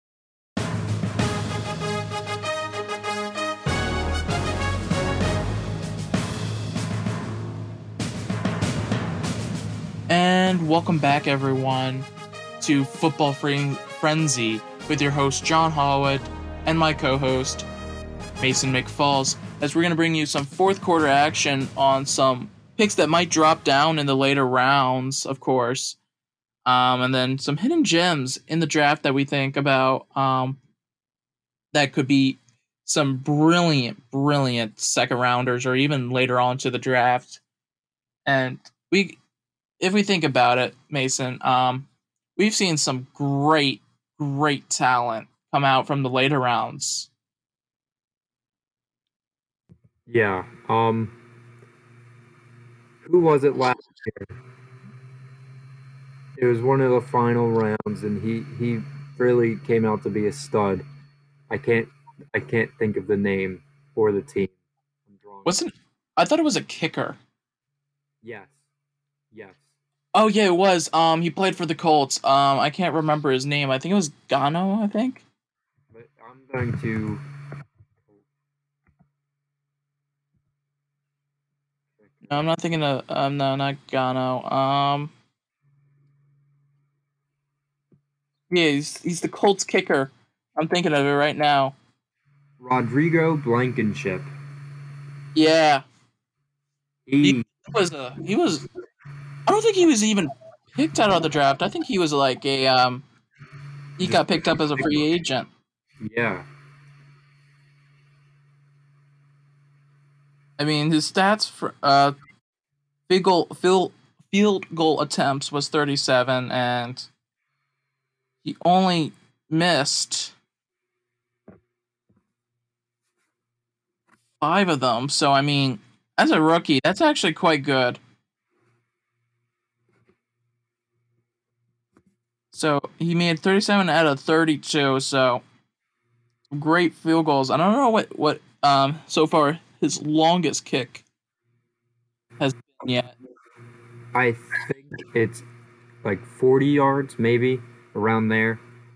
And welcome back, everyone, to Football Frenzy with your host, John Hollywood, and my co-host, Mason McFalls, as we're going to bring you some fourth quarter action on some picks that might drop down in the later rounds, of course, and then some hidden gems in the draft that we think about that could be some brilliant second rounders or even later on to the draft. And if we think about it, Mason, we've seen some great talent come out from the later rounds. Yeah. Who was it last year? It was one of the final rounds, and he really came out to be a stud. I can't think of the name or the team. I thought it was a kicker. Yes. Oh yeah, it was. He played for the Colts. I can't remember his name. I think it was Gano. I think. But I'm going to. No, I'm not thinking of. No, not Gano. Yeah, he's the Colts kicker. I'm thinking of it right now. Rodrigo Blankenship. Yeah. He was. I don't think he was even picked out of the draft. I think he was like a. He got picked up as a free agent. Yeah. I mean, his stats for field goal attempts was 37, and he only missed 5 of them. So, I mean, as a rookie, that's actually quite good. So, he made 37 out of 32, so great field goals. I don't know what so far his longest kick has been yet. I think it's like 40 yards, maybe, around there.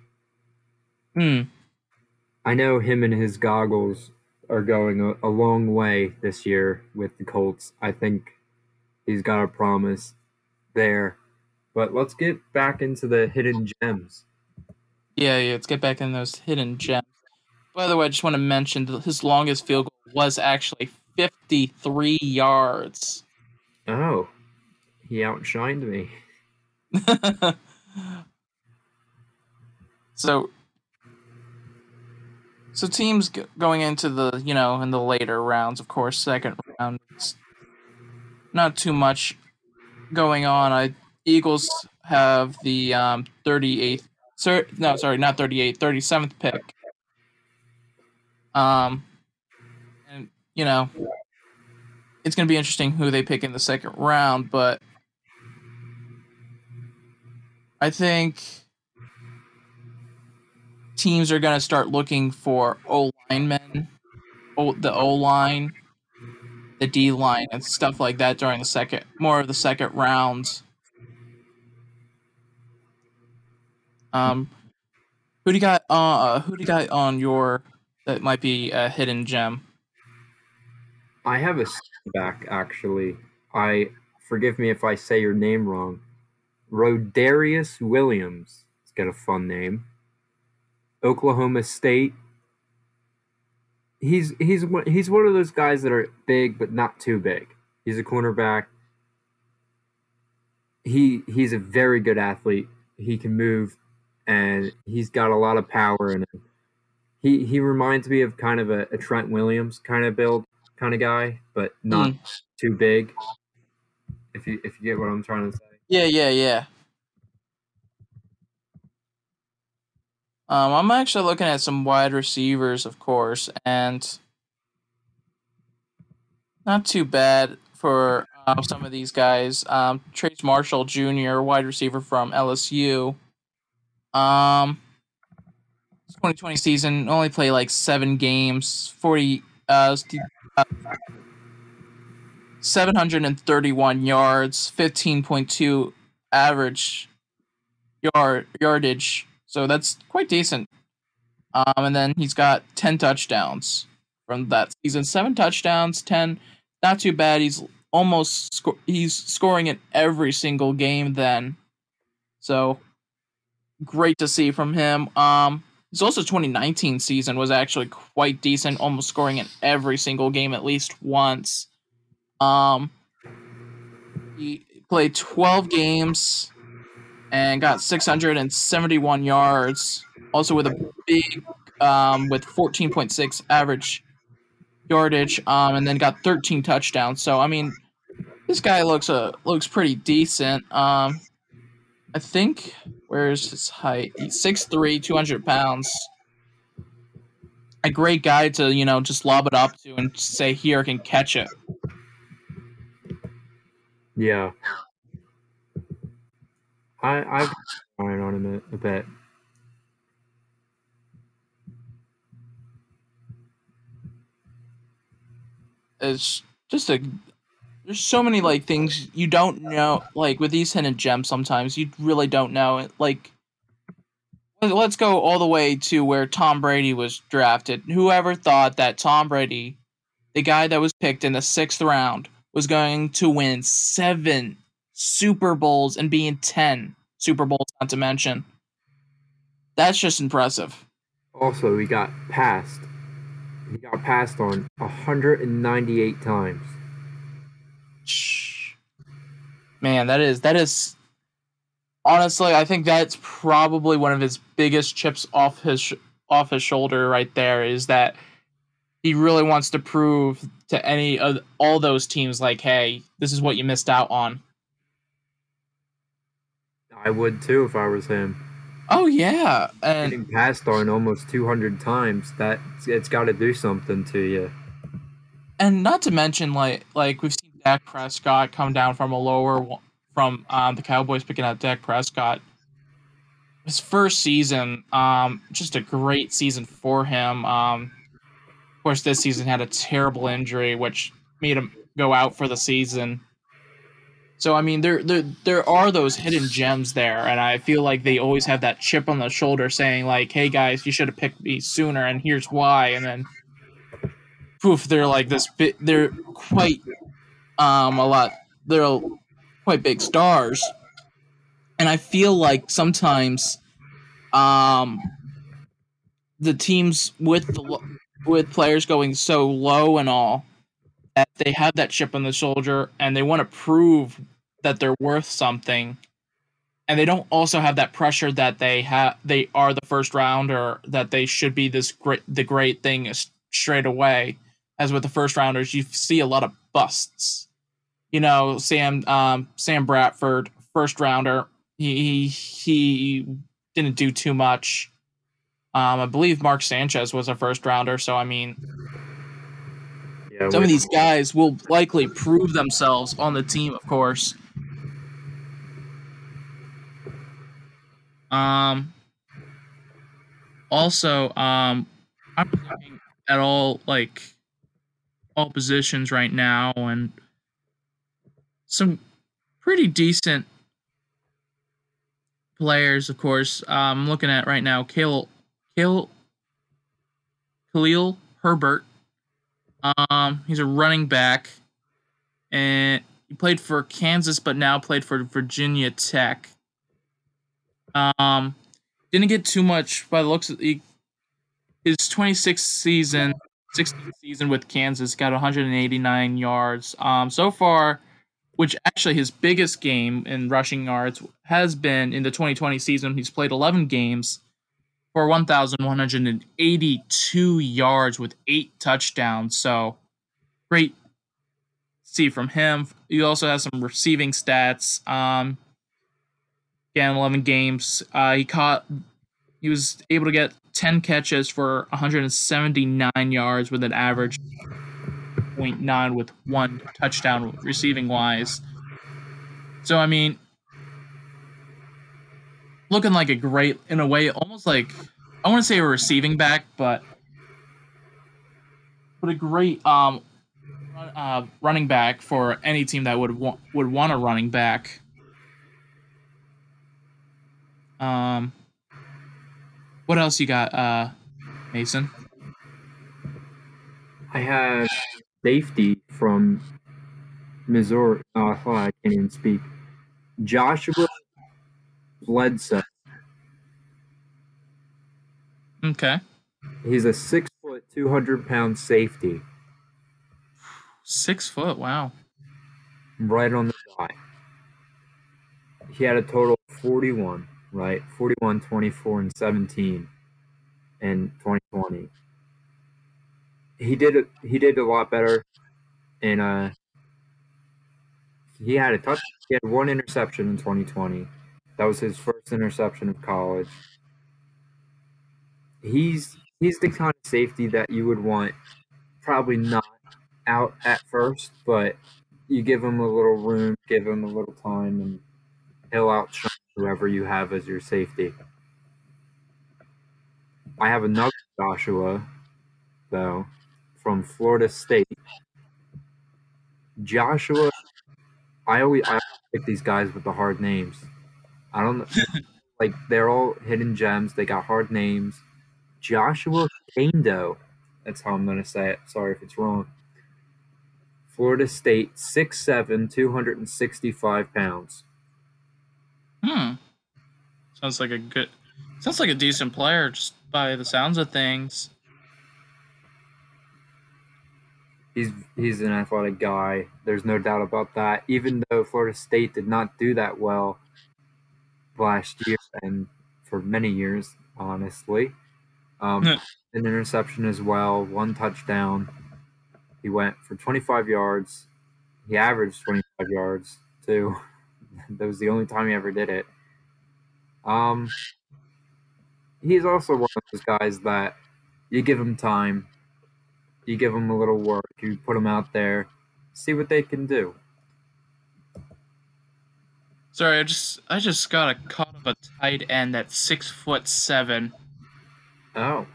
I know him and his goggles are going a long way this year with the Colts. I think he's got a promise there. But let's get back into the hidden gems. Yeah, let's get back in those hidden gems. By the way, I just want to mention that his longest field goal was actually 53 yards. Oh, he outshined me. So teams going into the, in the later rounds, of course, second round, not too much going on. Eagles have the 38th, not 38th, 37th pick. And, it's going to be interesting who they pick in the second round, but I think teams are going to start looking for O-linemen, the O-line, the D line and stuff like that during the second round. Who do you got? Who do you got on your that might be a hidden gem? I have a back actually. I forgive me if I say your name wrong. Rodarius Williams. It's got a fun name. Oklahoma State. He's one of those guys that are big but not too big. He's a cornerback. He's a very good athlete. He can move, and he's got a lot of power in him. He reminds me of kind of a Trent Williams kind of build kind of guy, but not too big. If you get what I'm trying to say. Yeah. I'm actually looking at some wide receivers, of course, and not too bad for some of these guys. Trace Marshall Jr., wide receiver from LSU. 2020 season only played like 7 games, 731 yards, 15.2 average yardage. So that's quite decent. And then he's got 10 touchdowns from that season. 7 touchdowns, 10. Not too bad. He's he's scoring in every single game then. So great to see from him. His also 2019 season was actually quite decent, almost scoring in every single game at least once. He played 12 games and got 671 yards. Also with a big, with 14.6 average yardage, and then got 13 touchdowns. So I mean, this guy looks pretty decent. I think where's his height? He's 6'3", 200 pounds. A great guy to just lob it up to and say, "Here, I can catch it." Yeah. I've been on him a bit. It's just there's so many like things you don't know, like with these hidden gems. Sometimes you really don't know. Like, let's go all the way to where Tom Brady was drafted. Whoever thought that Tom Brady, the guy that was picked in the 6th round, was going to win 7 Super Bowls and be in 10 Super Bowls, not to mention. That's just impressive. Also, he got passed. He got passed on 198 times. Man, that is honestly, I think that's probably one of his biggest chips off his shoulder right there, is that he really wants to prove to any of all those teams, like, hey, this is what you missed out on. I would too if I was him. Oh yeah, and getting passed on almost 200 times, it's got to do something to you. And not to mention, like we've seen Dak Prescott come down from the Cowboys picking out Dak Prescott. His first season, just a great season for him. Of course, this season had a terrible injury, which made him go out for the season. So I mean, there are those hidden gems there, and I feel like they always have that chip on the shoulder, saying like, "Hey guys, you should have picked me sooner, and here's why." And then, poof, they're like this. They're quite They're quite big stars, and I feel like sometimes, the teams with players going so low and all, that they have that chip on the shoulder and they want to prove that they're worth something, and they don't also have that pressure that they are the first round, or that they should be the great thing straight away. As with the first rounders, you see a lot of busts. Sam Bradford, first rounder, he didn't do too much. I believe Mark Sanchez was a first rounder, so I mean, some of these guys will likely prove themselves on the team, of course. Also, I'm looking at all, like, all positions right now, and some pretty decent players, of course. I'm looking at right now Khalil Herbert. He's a running back, and he played for Kansas, but now played for Virginia Tech. Didn't get too much by the looks of his 16th season with Kansas, got 189 yards. So far, which actually his biggest game in rushing yards has been in the 2020 season. He's played 11 games for 1,182 yards with 8 touchdowns. So great to see from him. He also has some receiving stats. Again, 11 games. He was able to get 10 catches for 179 yards with an average 0.9 with 1 touchdown receiving wise. So, I mean, looking like a great, in a way, almost like, I want to say a receiving back, but a great running back for any team that would want a running back. What else you got, Mason? I have safety from Missouri. I can't even speak. Joshua Bledsoe. Okay. He's a 6 foot, 200-pound safety. 6 foot, wow. Right on the dot. He had a total of 41, right? 41, 24, and 17 in 2020. He did a lot better, and he had a touch. He had 1 interception in 2020. That was his first interception of college. He's the kind of safety that you would want, probably not out at first, but you give him a little room, give him a little time, and he'll outshine whoever you have as your safety. I have another Joshua, though, from Florida State. Joshua, I always pick these guys with the hard names. I don't know, like they're all hidden gems. They got hard names. Joshua Kaindoh, that's how I'm gonna say it. Sorry if it's wrong. Florida State, 6'7", 265 pounds. Sounds like a decent player just by the sounds of things. He's an athletic guy. There's no doubt about that. Even though Florida State did not do that well last year and for many years, honestly. An interception as well, 1 touchdown. He went for 25 yards. He averaged 25 yards too. That was the only time he ever did it. He's also one of those guys that you give him time, you give him a little work, you put him out there, see what they can do. Sorry, I just got caught up a tight end that's 6'7". Oh.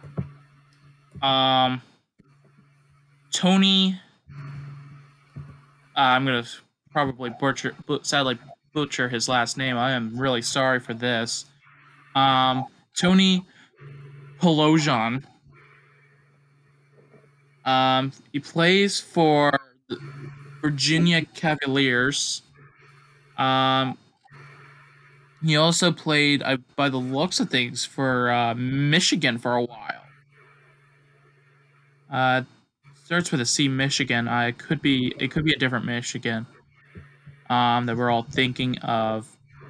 Tony. I'm gonna probably sadly butcher his last name. I am really sorry for this. Tony Pelojan. He plays for the Virginia Cavaliers. He also played, by the looks of things, for Michigan for a while. Starts with a C, Michigan. It could be a different Michigan. That we're all thinking of.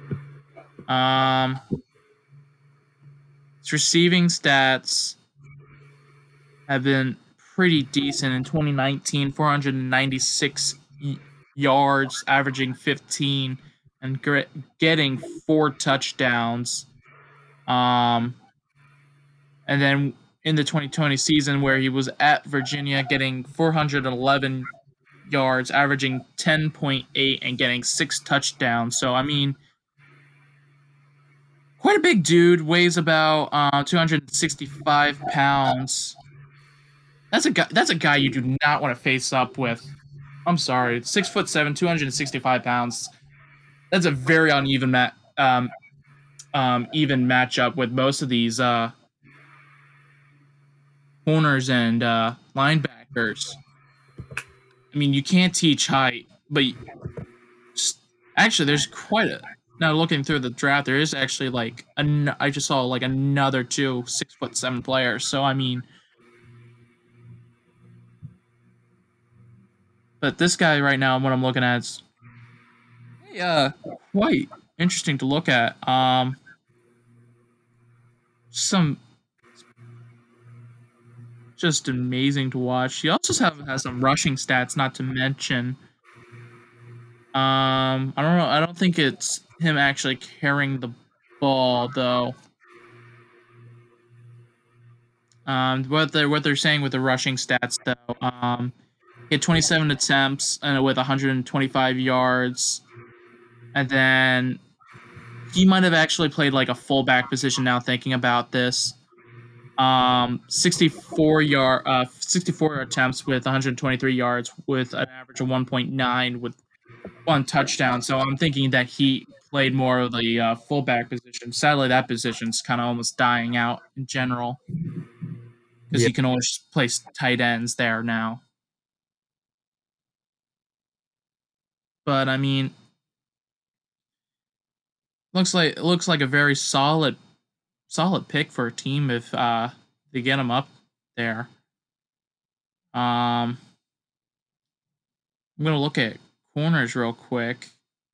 His receiving stats have been pretty decent in 2019. 496 yards, averaging 15, and getting 4 touchdowns. And then in the 2020 season, where he was at Virginia, getting 411 yards, averaging 10.8, and getting 6 touchdowns. So, I mean, quite a big dude. Weighs about 265 pounds. That's a guy you do not want to face up with. I'm sorry, 6'7", 265 pounds. That's a very uneven even matchup with most of these corners and linebackers. I mean, you can't teach height, but actually, there's quite a. Now looking through the draft, there is actually like I just saw like another 2 6'7" players. So I mean, but this guy right now, what I'm looking at is, quite interesting to look at. Some just amazing to watch. He also has some rushing stats, not to mention. I don't know. I don't think it's him actually carrying the ball though. What they're saying with the rushing stats though, he had 27 attempts and with 125 yards, and then he might have actually played like a fullback position. Now thinking about this, 64 attempts with 123 yards with an average of 1.9 with 1 touchdown. So I'm thinking that he played more of the fullback position. Sadly, that position's kind of almost dying out in general because you can always place tight ends there now. But I mean, looks like a very solid pick for a team if they get him up there. I'm gonna look at corners real quick.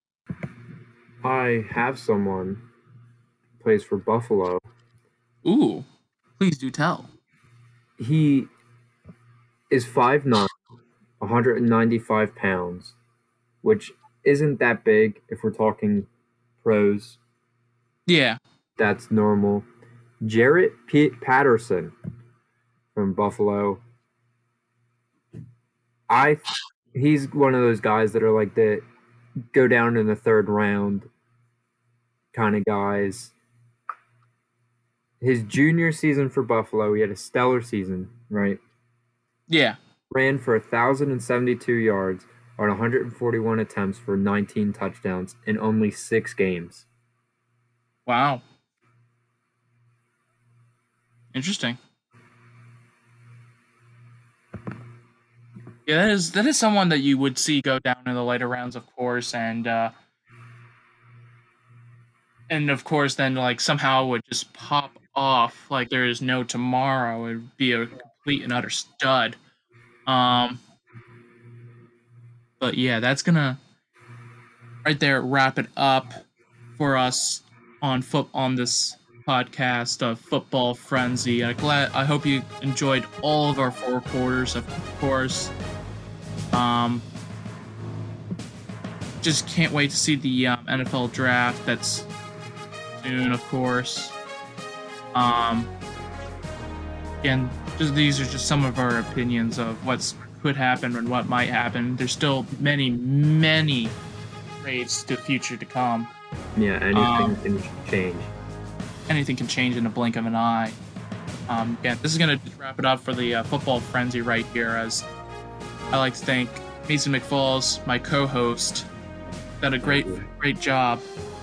I have someone who plays for Buffalo. Ooh, please do tell. He is 5'9", 195 pounds, which isn't that big if we're talking pros. Yeah. That's normal. Jarrett Patterson from Buffalo. He's one of those guys that are like the go down in the 3rd round kind of guys. His junior season for Buffalo, he had a stellar season, right? Yeah. Ran for 1,072 yards on 141 attempts for 19 touchdowns in only 6 games. Wow. Interesting. Yeah, that is someone that you would see go down in the later rounds, of course, and of course then like somehow would just pop off like there is no tomorrow. It would be a complete and utter stud. But yeah, that's gonna right there wrap it up for us on this podcast of Football Frenzy. I hope you enjoyed all of our 4 quarters, of course. Just can't wait to see the NFL draft. That's soon, of course. Again, these are just some of our opinions of what could happen and what might happen. There's still many, many trades to the future to come. Yeah, anything can change. Anything can change in a blink of an eye. Again, this is going to just wrap it up for the Football Frenzy right here, as I like to thank Mason McFalls, my co-host. Done a great job.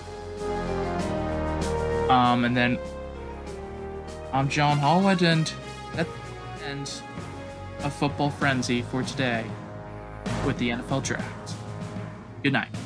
And then I'm John Hallwood, and that's the end of Football Frenzy for today with the NFL Draft. Good night.